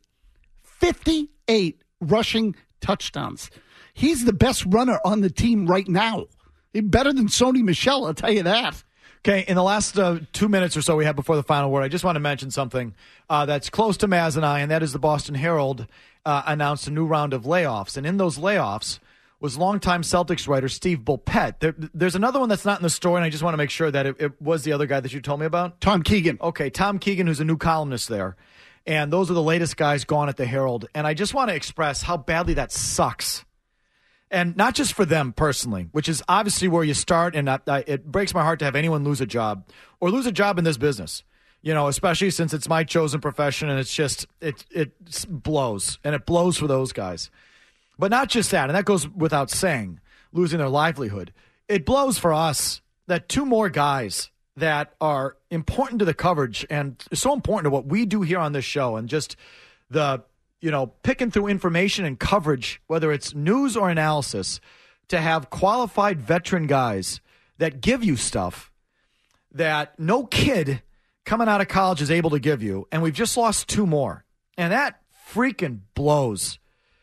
[SPEAKER 6] fifty-eight rushing touchdowns. He's the best runner on the team right now. He's better than Sony Michel, I'll tell you that.
[SPEAKER 5] Okay, in the last uh, two minutes or so we have before the final word, I just want to mention something uh, that's close to Maz and I, and that is the Boston Herald uh, announced a new round of layoffs. And in those layoffs was longtime Celtics writer Steve Bulpett. There, there's another one that's not in the story, and I just want to make sure that it, it was the other guy that you told me about.
[SPEAKER 6] Tom Keegan.
[SPEAKER 5] Okay, Tom Keegan, who's a new columnist there. And those are the latest guys gone at the Herald. And I just want to express how badly that sucks. And not just for them personally, which is obviously where you start. And I, I, it breaks my heart to have anyone lose a job or lose a job in this business, you know, especially since it's my chosen profession and it's just, it, it blows. And it blows for those guys. But not just that. And that goes without saying, losing their livelihood. It blows for us that two more guys that are important to the coverage and so important to what we do here on this show and just the, you know, picking through information and coverage, whether it's news or analysis, to have qualified veteran guys that give you stuff that no kid coming out of college is able to give you. And we've just lost two more. And that freaking blows.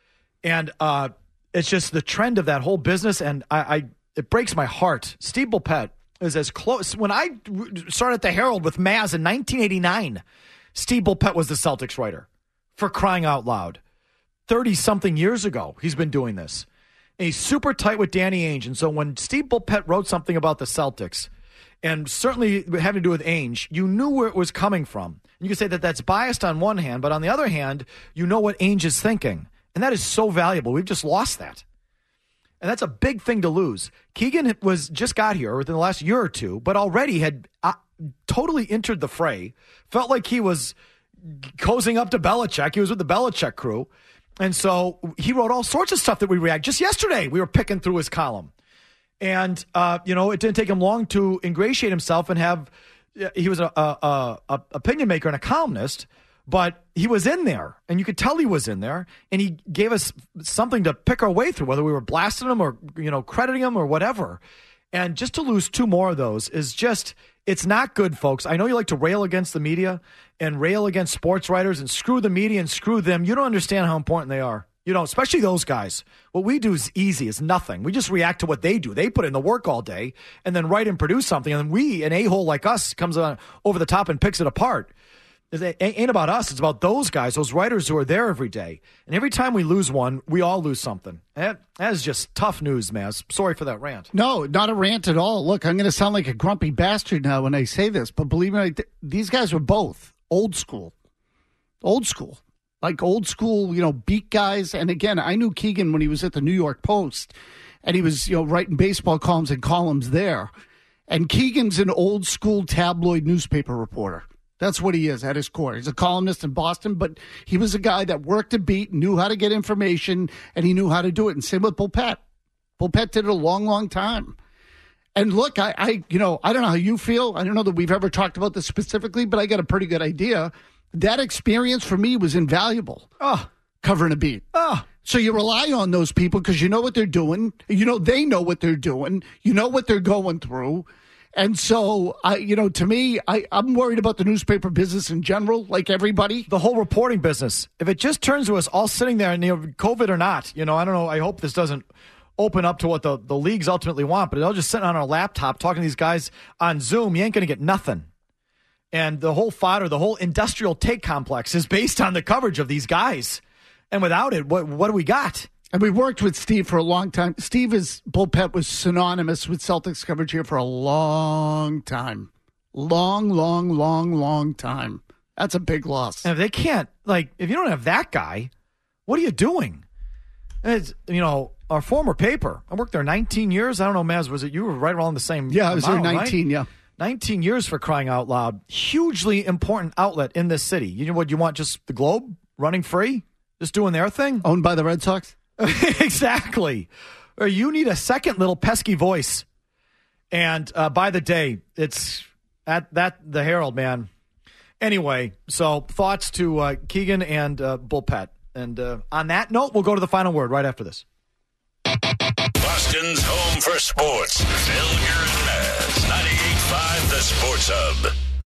[SPEAKER 5] And uh, it's just the trend of that whole business. And I, I it breaks my heart. Steve Bulpett is as close. When I started at the Herald with Maz in nineteen eighty-nine, Steve Bulpett was the Celtics writer. For crying out loud. thirty-something years ago, he's been doing this. And he's super tight with Danny Ainge. And so when Steve Bulpett wrote something about the Celtics, and certainly having to do with Ainge, you knew where it was coming from. And you can say that that's biased on one hand, but on the other hand, you know what Ainge is thinking. And that is so valuable. We've just lost that. And that's a big thing to lose. Keegan was just got here within the last year or two, but already had uh, totally entered the fray. Felt like he was cozying up to Belichick. He was with the Belichick crew. And so he wrote all sorts of stuff that we react. Just yesterday, we were picking through his column. And, uh, you know, it didn't take him long to ingratiate himself and have, he was a, a, a opinion maker and a columnist, but he was in there. And you could tell he was in there. And he gave us something to pick our way through, whether we were blasting him or, you know, crediting him or whatever. And just to lose two more of those is just, it's not good, folks. I know you like to rail against the media and rail against sports writers and screw the media and screw them. You don't understand how important they are. You know, especially those guys. What we do is easy. It's nothing. We just react to what they do. They put in the work all day and then write and produce something. And then we, an a-hole like us, comes on over the top and picks it apart. It ain't about us. It's about those guys, those writers who are there every day. And every time we lose one, we all lose something. That, that is just tough news, Maz. Sorry for that rant.
[SPEAKER 6] No, not a rant at all. Look, I'm going to sound like a grumpy bastard now when I say this, but believe me, these guys were both old school. Old school. Like old school, you know, beat guys. And again, I knew Keegan when he was at the New York Post, and he was, you know, writing baseball columns and columns there. And Keegan's an old school tabloid newspaper reporter. That's what he is at his core. He's a columnist in Boston, but he was a guy that worked a beat, knew how to get information, and he knew how to do it. And same with Bulpett. Bulpett did it a long, long time. And look, I, I, you know, I don't know how you feel. I don't know that we've ever talked about this specifically, but I got a pretty good idea. That experience for me was invaluable.
[SPEAKER 5] Oh,
[SPEAKER 6] covering a beat.
[SPEAKER 5] Oh.
[SPEAKER 6] So you rely on those people because you know what they're doing. You know they know what they're doing. You know what they're going through. And so, I, you know, to me, I, I'm worried about the newspaper business in general, like everybody.
[SPEAKER 5] The whole reporting business. If it just turns to us all sitting there, and you know, COVID or not, you know, I don't know. I hope this doesn't open up to what the, the leagues ultimately want, but they'll just sit on our laptop talking to these guys on Zoom. You ain't going to get nothing. And the whole fodder, the whole industrial take complex is based on the coverage of these guys. And without it, what what do we got?
[SPEAKER 6] And we worked with Steve for a long time. Steve is, Bullpet was synonymous with Celtics coverage here for a long time. Long, long, long, long time. That's a big loss.
[SPEAKER 5] And if they can't, like, if you don't have that guy, what are you doing? And it's, you know, our former paper, I worked there nineteen years. I don't know, Maz, was it you were right around the same
[SPEAKER 6] Yeah, I was
[SPEAKER 5] amount,
[SPEAKER 6] there nineteen,
[SPEAKER 5] right?
[SPEAKER 6] yeah.
[SPEAKER 5] nineteen years for crying out loud. Hugely important outlet in this city. You know what, you want just the Globe running free? Just doing their thing?
[SPEAKER 6] Owned by the Red Sox?
[SPEAKER 5] Exactly. Or you need a second little pesky voice. And uh, by the day, it's at that the Herald, man. Anyway, so thoughts to uh, Keegan and uh, Bullpet. And uh, on that note, we'll go to the final word right after this.
[SPEAKER 8] Boston's home for sports. Felger and Maz. ninety-eight point five The Sports Hub.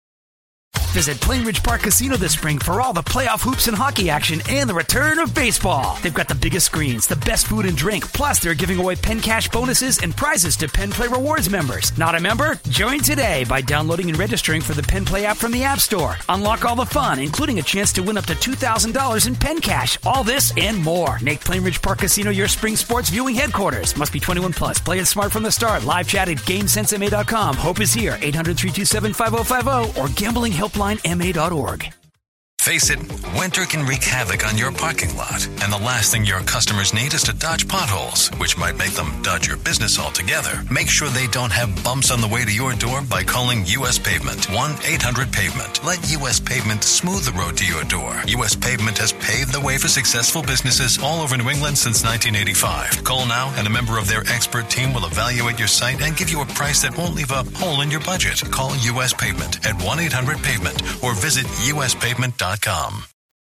[SPEAKER 1] Visit Plainridge Park Casino this spring for all the playoff hoops and hockey action and the return of baseball. They've got the biggest screens, the best food and drink, plus they're giving away Penn Cash bonuses and prizes to Penn Play Rewards members. Not a member? Join today by downloading and registering for the Penn Play app from the App Store. Unlock all the fun, including a chance to win up to two thousand dollars in Penn Cash. All this and more. Make Plainridge Park Casino your spring sports viewing headquarters. Must be twenty-one plus. Play it smart from the start. Live chat at game sense m a dot com. Hope is here. eight hundred, three two seven, five oh five oh or gambling helpline m a dot org.
[SPEAKER 9] Face it, winter can wreak havoc on your parking lot, and the last thing your customers need is to dodge potholes, which might make them dodge your business altogether. Make sure they don't have bumps on the way to your door by calling U S Pavement. one eight hundred pavement. Let U S Pavement smooth the road to your door. U S Pavement has paved the way for successful businesses all over New England since nineteen eighty-five. Call now, and a member of their expert team will evaluate your site and give you a price that won't leave a hole in your budget. Call U S Pavement at one eight hundred pavement or visit u s pavement dot com.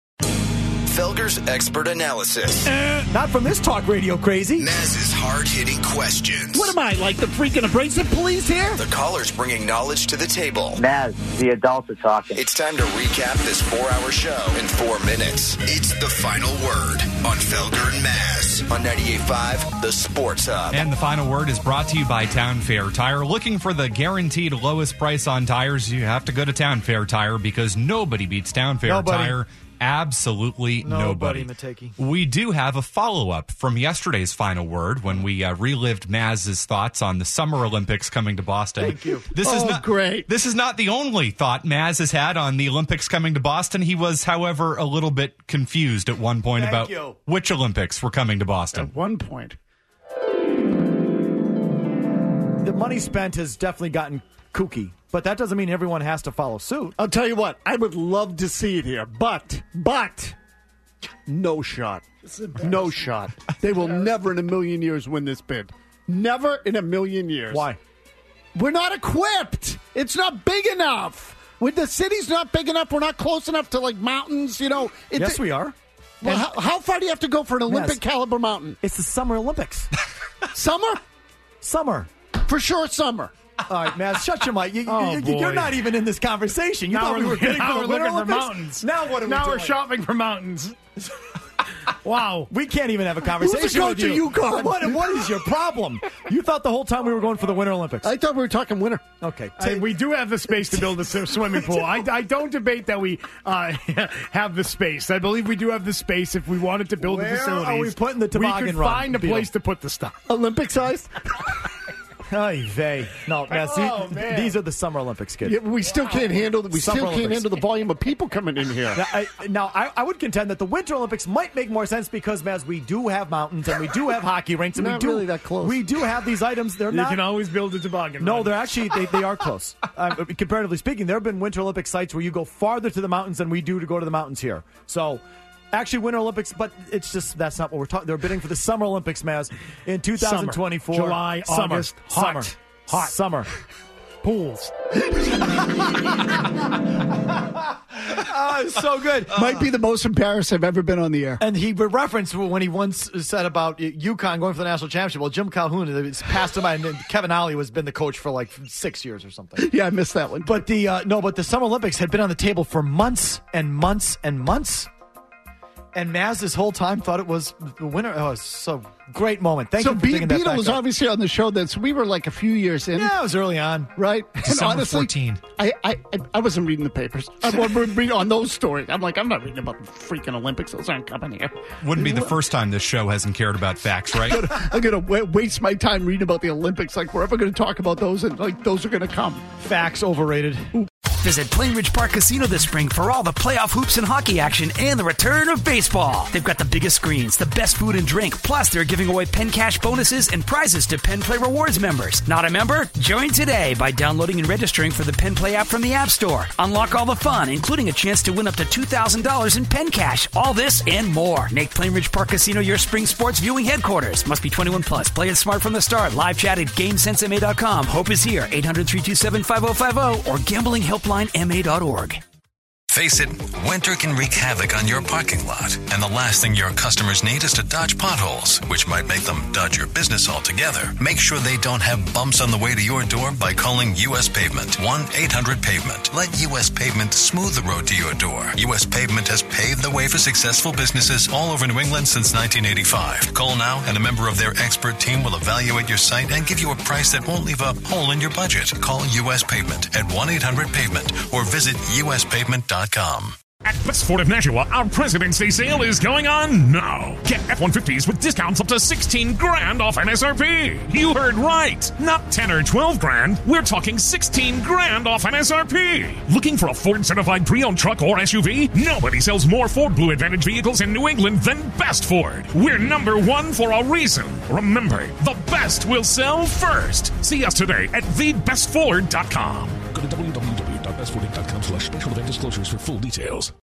[SPEAKER 3] Felger's expert analysis.
[SPEAKER 5] Uh, not from this talk radio crazy.
[SPEAKER 3] Maz's hard-hitting questions.
[SPEAKER 11] What am I, like the freaking abrasive police here?
[SPEAKER 3] The callers bringing knowledge to the table.
[SPEAKER 2] Maz, the adults are talking.
[SPEAKER 3] It's time to recap this four-hour show in four minutes. It's the final word on Felger and Maz on ninety-eight point five The Sports Hub.
[SPEAKER 14] And the final word is brought to you by Town Fair Tire. Looking for the guaranteed lowest price on tires? You have to go to Town Fair Tire because nobody beats Town Fair
[SPEAKER 5] Nobody.
[SPEAKER 14] Tire. Absolutely nobody.
[SPEAKER 5] nobody.
[SPEAKER 14] We do have a follow-up from yesterday's final word when we uh, relived Maz's thoughts on the Summer Olympics coming to Boston.
[SPEAKER 6] Thank you.
[SPEAKER 14] This
[SPEAKER 6] oh,
[SPEAKER 14] is not
[SPEAKER 6] great.
[SPEAKER 14] This is not the only thought Maz has had on the Olympics coming to Boston. He was, however, a little bit confused at one point
[SPEAKER 5] Thank
[SPEAKER 14] about
[SPEAKER 5] you.
[SPEAKER 14] which Olympics were coming to Boston.
[SPEAKER 6] At one point.
[SPEAKER 5] The money spent has definitely gotten kooky, but that doesn't mean everyone has to follow suit.
[SPEAKER 6] I'll tell you what, I would love to see it here, but, but, no shot. No shot. They will never in a million years win this bid. Never in a million years.
[SPEAKER 5] Why?
[SPEAKER 6] We're not equipped. It's not big enough. With the city's not big enough, we're not close enough to, like, mountains, you know. It's,
[SPEAKER 5] Yes, we are.
[SPEAKER 6] Well, how, how far do you have to go for an Olympic
[SPEAKER 5] Yes.
[SPEAKER 6] caliber mountain?
[SPEAKER 5] It's the Summer Olympics.
[SPEAKER 6] Summer?
[SPEAKER 5] Summer.
[SPEAKER 6] For sure, summer.
[SPEAKER 5] All right, Maz, shut your mic. You,
[SPEAKER 6] Oh,
[SPEAKER 5] you,
[SPEAKER 6] boy.
[SPEAKER 5] you're not even in this conversation. You
[SPEAKER 4] Now
[SPEAKER 5] thought we
[SPEAKER 4] we're-
[SPEAKER 5] were getting
[SPEAKER 4] now
[SPEAKER 5] for
[SPEAKER 4] we're
[SPEAKER 5] the Winter
[SPEAKER 4] looking for
[SPEAKER 5] Olympics?
[SPEAKER 4] mountains.
[SPEAKER 5] Now what are we
[SPEAKER 4] Now
[SPEAKER 5] doing?
[SPEAKER 4] we're shopping for mountains. Wow.
[SPEAKER 5] We can't even have a conversation
[SPEAKER 6] Who's the coach
[SPEAKER 5] with you.
[SPEAKER 6] of UConn?
[SPEAKER 5] What, what is your problem? You thought the whole time we were going for the Winter Olympics.
[SPEAKER 6] I thought we were talking winter.
[SPEAKER 5] Okay.
[SPEAKER 4] I, we do have the space to build a s- swimming pool. I, I don't debate that we uh, have the space. I believe we do have the space if we wanted to build
[SPEAKER 5] Where
[SPEAKER 4] the facilities.
[SPEAKER 5] are we putting the
[SPEAKER 4] We
[SPEAKER 5] toboggan
[SPEAKER 4] could
[SPEAKER 5] run,
[SPEAKER 4] find a
[SPEAKER 5] Beal?
[SPEAKER 4] place to put the stuff.
[SPEAKER 6] Olympic size?
[SPEAKER 5] Ay vey. No, Maz,
[SPEAKER 4] Oh,
[SPEAKER 5] see,
[SPEAKER 4] man.
[SPEAKER 5] these are the Summer Olympics, kid.
[SPEAKER 6] Yeah, we still can't handle we
[SPEAKER 5] Summer
[SPEAKER 6] still can't
[SPEAKER 5] Olympics.
[SPEAKER 6] handle the volume of people coming in here.
[SPEAKER 5] Now, I, now I, I would contend that the Winter Olympics might make more sense because, Maz, we do have mountains and we do have hockey rinks and
[SPEAKER 6] Not
[SPEAKER 5] we do
[SPEAKER 6] really that close.
[SPEAKER 5] We do have these items. They're
[SPEAKER 4] You
[SPEAKER 5] not.
[SPEAKER 4] can always build a toboggan.
[SPEAKER 5] No,
[SPEAKER 4] run.
[SPEAKER 5] they're actually they, they are close. Uh, comparatively speaking, there have been Winter Olympic sites where you go farther to the mountains than we do to go to the mountains here. So, actually, Winter Olympics, but it's just that's not what we're talking. They're bidding for the Summer Olympics, Maz, in two thousand twenty-four.
[SPEAKER 4] Summer. July,
[SPEAKER 5] summer,
[SPEAKER 4] August, hot.
[SPEAKER 5] summer,
[SPEAKER 4] Hot.
[SPEAKER 5] summer.
[SPEAKER 4] Pools.
[SPEAKER 5] Oh, it's so good.
[SPEAKER 6] Might be the most embarrassed I've ever been on the air.
[SPEAKER 5] And he referenced when he once said about UConn going for the national championship. Well, Jim Calhoun it's passed him by, and Kevin Ollie has been the coach for like six years or something.
[SPEAKER 6] Yeah, I missed that one.
[SPEAKER 5] But the uh, no, but the Summer Olympics had been on the table for months and months and months. And Maz this whole time thought it was the winner. Oh, it's so great moment. Thank
[SPEAKER 6] so
[SPEAKER 5] you for
[SPEAKER 6] Be-
[SPEAKER 5] digging that
[SPEAKER 6] Beto
[SPEAKER 5] back
[SPEAKER 6] was
[SPEAKER 5] up.
[SPEAKER 6] obviously on the show then, so we were like a few years in.
[SPEAKER 5] Yeah, it was early on.
[SPEAKER 6] Right?
[SPEAKER 14] December
[SPEAKER 6] honestly,
[SPEAKER 14] fourteenth.
[SPEAKER 6] I, I, I wasn't reading the papers. I wasn't reading on those stories. I'm like, I'm not reading about the freaking Olympics. Those aren't coming here.
[SPEAKER 14] Wouldn't be the first time this show hasn't cared about facts, right?
[SPEAKER 6] I'm going to waste my time reading about the Olympics. Like, we're ever going to talk about those, and like those are going to come.
[SPEAKER 5] Facts overrated.
[SPEAKER 1] Visit Plainridge Park Casino this spring for all the playoff hoops and hockey action and the return of baseball. They've got the biggest screens, the best food and drink, plus they're giving away Penn Cash bonuses and prizes to Penn Play Rewards members. Not a member? Join today by downloading and registering for the Penn Play app from the App Store. Unlock all the fun, including a chance to win up to two thousand dollars in Penn Cash. All this and more. Make Plainridge Park Casino your spring sports viewing headquarters. Must be twenty-one plus. Play it smart from the start. Live chat at game sense m a dot com. Hope is here. eight hundred, three two seven, five oh five oh or gambling helpline m a dot org.
[SPEAKER 9] Face it, winter can wreak havoc on your parking lot, and the last thing your customers need is to dodge potholes, which might make them dodge your business altogether. Make sure they don't have bumps on the way to your door by calling U S Pavement. one eight hundred pavement. Let U S Pavement smooth the road to your door. U S Pavement has paved the way for successful businesses all over New England since nineteen eighty-five. Call now, and a member of their expert team will evaluate your site and give you a price that won't leave a hole in your budget. Call U S Pavement at one eight hundred pavement or visit u s pavement dot com.
[SPEAKER 7] At Best Ford of Nashua, our President's Day sale is going on now. Get F one fifties with discounts up to sixteen grand off M S R P. You heard right. Not ten or twelve grand. We're talking sixteen grand off M S R P. Looking for a Ford certified pre-owned truck or S U V? Nobody sells more Ford Blue Advantage vehicles in New England than Best Ford. We're number one for a reason. Remember, the best will sell first. See us today at the best ford dot com.
[SPEAKER 10] Go to w w w dot best ford dot com slash special event disclosures for full details.